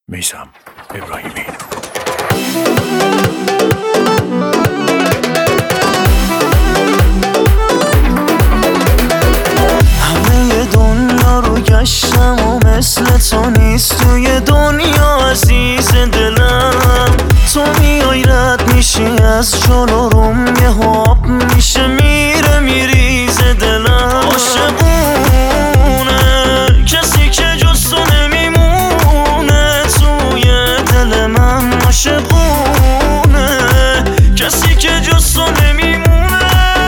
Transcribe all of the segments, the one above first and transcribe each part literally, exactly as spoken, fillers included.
میثم ابراهیمی. همه دنیا رو گشتم و مثل تو نیست توی دنیا عزیز دلم. تو میای رد میشی از جلو روم، یه آب میشه میره میریزه دلم. عاشقونه کسی که جز تو نمیمونه توی دل من. عاشقونه کسی که جز تو نمیمونه.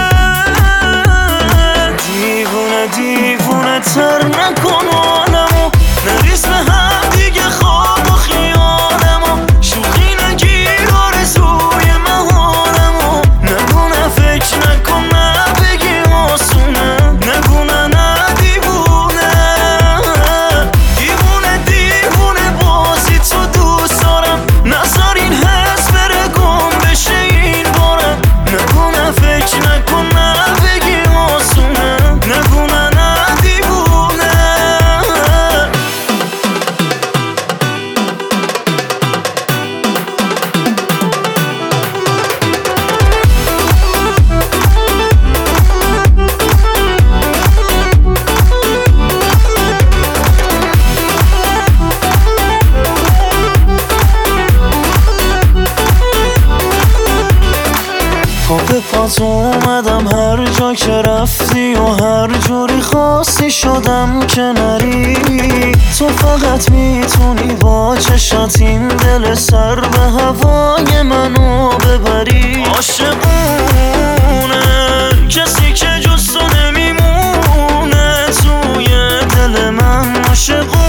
دیوونه دیوونه تر نکن عالمو، نریز به هم دیگه خواب و خیالمو. شوخی نگیر آرزوی مهارمو، نگونه فکر نکن نه بگی آسونه. نگونه نه دیوونه دیوونه دیوونه بازی تو دوست دارم. نذار این حس بره گم بشه این بارم. نگونه فکر نکن نه بگی آسونه. نگونه نه دیوونه. پا به پات اومدم هر جا که رفتی و هر جوری خواستی شدم که نری. تو فقط میتونی با چشات این دل سر به هوای منو ببری. عاشقونه کسی که جز تو نمیمونه توی دل من. عاشقونه